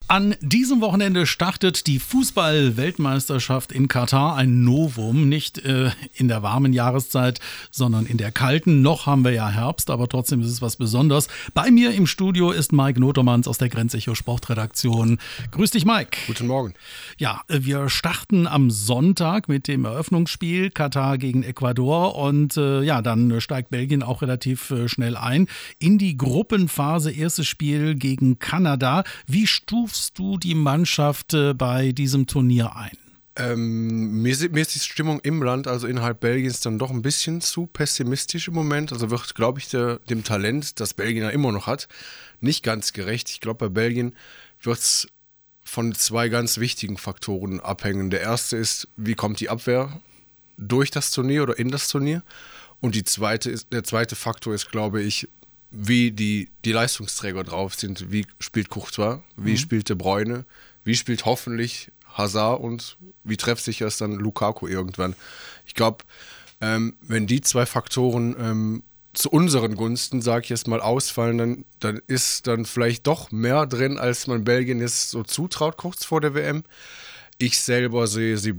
An diesem Wochenende startet die Fußball-Weltmeisterschaft in Katar, ein Novum, nicht in der warmen Jahreszeit, sondern in der kalten. Noch haben wir ja Herbst, aber trotzdem ist es was Besonderes. Bei mir im Studio ist Mike Notermanns aus der Grenzecho Sportredaktion. Grüß dich, Mike. Guten Morgen. Ja, wir starten am Sonntag mit dem Eröffnungsspiel Katar gegen Ecuador und dann steigt Belgien auch relativ schnell ein in die Gruppenphase. Erstes Spiel gegen Kanada. Wie stufst du die Mannschaft bei diesem Turnier ein? Mir ist die Stimmung im Land, also innerhalb Belgiens, dann doch ein bisschen zu pessimistisch im Moment. Also wird, glaube ich, dem Talent, das Belgien ja immer noch hat, nicht ganz gerecht. Ich glaube, bei Belgien wird es von zwei ganz wichtigen Faktoren abhängen. Der erste ist, wie kommt die Abwehr durch das Turnier oder in das Turnier? Und der zweite Faktor ist, glaube ich, wie die Leistungsträger drauf sind. Wie spielt Courtois, wie spielt De Bruyne, wie spielt hoffentlich Hazard und wie treffsicher ist dann Lukaku irgendwann. Ich glaube, wenn die zwei Faktoren zu unseren Gunsten, sage ich jetzt mal, ausfallen, dann ist dann vielleicht doch mehr drin, als man Belgien jetzt so zutraut, kurz vor der WM. Ich selber sehe sie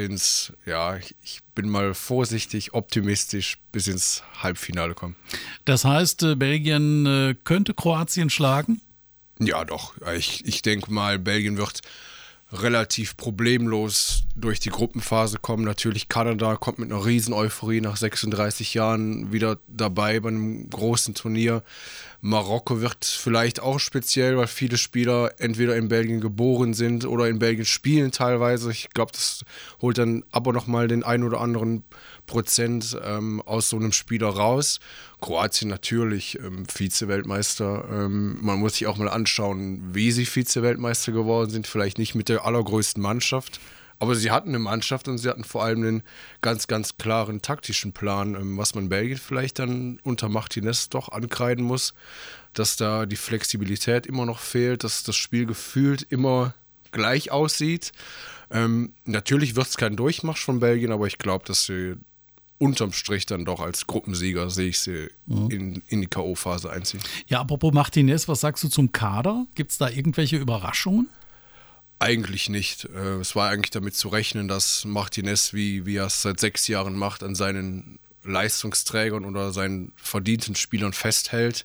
ich bin mal vorsichtig, optimistisch, bis ins Halbfinale kommen. Das heißt, Belgien könnte Kroatien schlagen? Ja, doch. Ich denke mal, Belgien wird relativ problemlos durch die Gruppenphase kommen. Natürlich Kanada kommt mit einer riesen Euphorie nach 36 Jahren wieder dabei bei einem großen Turnier. Marokko wird vielleicht auch speziell, weil viele Spieler entweder in Belgien geboren sind oder in Belgien spielen teilweise. Ich glaube, das holt dann aber nochmal den ein oder anderen Prozent aus so einem Spieler raus. Kroatien natürlich, Vize-Weltmeister. Man muss sich auch mal anschauen, wie sie Vize-Weltmeister geworden sind. Vielleicht nicht mit der allergrößten Mannschaft, aber sie hatten eine Mannschaft und sie hatten vor allem einen ganz, ganz klaren taktischen Plan, was man Belgien vielleicht dann unter Martinez doch ankreiden muss, dass da die Flexibilität immer noch fehlt, dass das Spiel gefühlt immer gleich aussieht. Natürlich wird es kein Durchmarsch von Belgien, aber ich glaube, dass sie unterm Strich dann doch als Gruppensieger sehe ich sie in die K.O.-Phase einziehen. Ja, apropos Martinez, was sagst du zum Kader? Gibt es da irgendwelche Überraschungen? Eigentlich nicht. Es war eigentlich damit zu rechnen, dass Martinez, wie er es seit 6 Jahren macht, an seinen Leistungsträgern oder seinen verdienten Spielern festhält.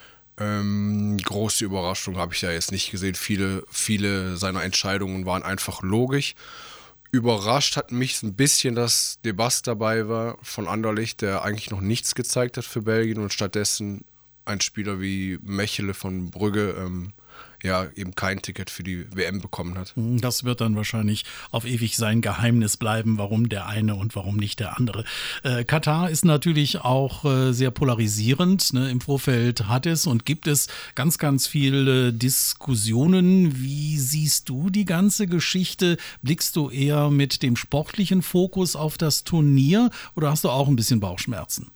Große Überraschung habe ich ja jetzt nicht gesehen. Viele seiner Entscheidungen waren einfach logisch. Überrascht hat mich ein bisschen, dass De Bas dabei war von Anderlecht, der eigentlich noch nichts gezeigt hat für Belgien und stattdessen ein Spieler wie Mechelen von Brügge eben kein Ticket für die WM bekommen hat. Das wird dann wahrscheinlich auf ewig sein Geheimnis bleiben, warum der eine und warum nicht der andere. Katar ist natürlich auch sehr polarisierend. Ne? Im Vorfeld hat es und gibt es ganz, ganz viele Diskussionen. Wie siehst du die ganze Geschichte? Blickst du eher mit dem sportlichen Fokus auf das Turnier oder hast du auch ein bisschen Bauchschmerzen?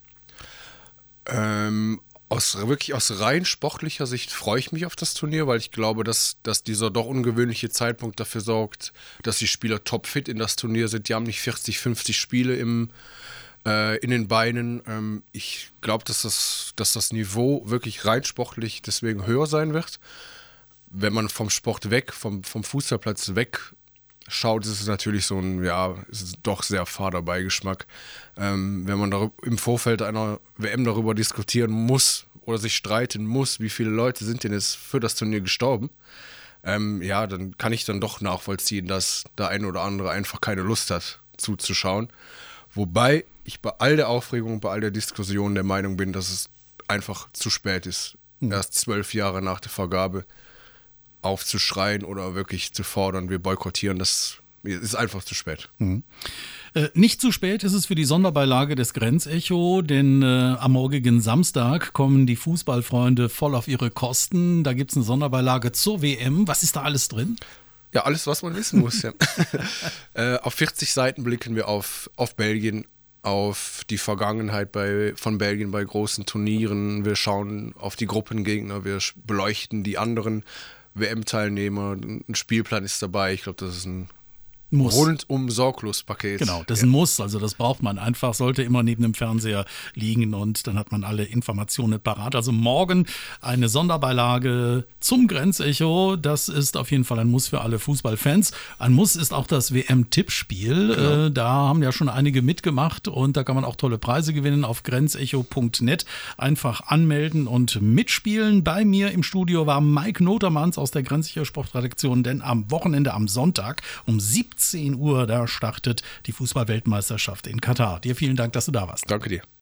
Aus rein sportlicher Sicht freue ich mich auf das Turnier, weil ich glaube, dass dieser doch ungewöhnliche Zeitpunkt dafür sorgt, dass die Spieler topfit in das Turnier sind. Die haben nicht 40, 50 Spiele in den Beinen. Ich glaube, dass das Niveau wirklich rein sportlich deswegen höher sein wird. Wenn man vom Sport weg, vom Fußballplatz weg schaut, ist es natürlich so ist es doch sehr fader Beigeschmack. Wenn man im Vorfeld einer WM darüber diskutieren muss oder sich streiten muss, wie viele Leute sind denn jetzt für das Turnier gestorben, dann kann ich dann doch nachvollziehen, dass der eine oder andere einfach keine Lust hat, zuzuschauen. Wobei ich bei all der Aufregung, bei all der Diskussion der Meinung bin, dass es einfach zu spät ist, erst 12 Jahre nach der Vergabe aufzuschreien oder wirklich zu fordern, wir boykottieren, das ist einfach zu spät. Nicht zu spät ist es für die Sonderbeilage des Grenzecho, denn am morgigen Samstag kommen die Fußballfreunde voll auf ihre Kosten. Da gibt es eine Sonderbeilage zur WM. Was ist da alles drin? Ja, alles, was man wissen muss. Ja. Auf 40 Seiten blicken wir auf Belgien, auf die Vergangenheit von Belgien bei großen Turnieren. Wir schauen auf die Gruppengegner, wir beleuchten die anderen WM-Teilnehmer. Ein Spielplan ist dabei. Ich glaube, das ist ein rundum sorglos Paket. Genau, das ist ein Muss, also das braucht man einfach, sollte immer neben dem Fernseher liegen und dann hat man alle Informationen parat. Also morgen eine Sonderbeilage zum Grenzecho, das ist auf jeden Fall ein Muss für alle Fußballfans. Ein Muss ist auch das WM-Tippspiel, Genau. Da haben ja schon einige mitgemacht und da kann man auch tolle Preise gewinnen auf grenzecho.net. Einfach anmelden und mitspielen. Bei mir im Studio war Mike Notermanns aus der Grenzecho Sportredaktion, denn am Wochenende, am Sonntag um 17 Uhr, da startet die Fußball-Weltmeisterschaft in Katar. Dir vielen Dank, dass du da warst. Danke dir.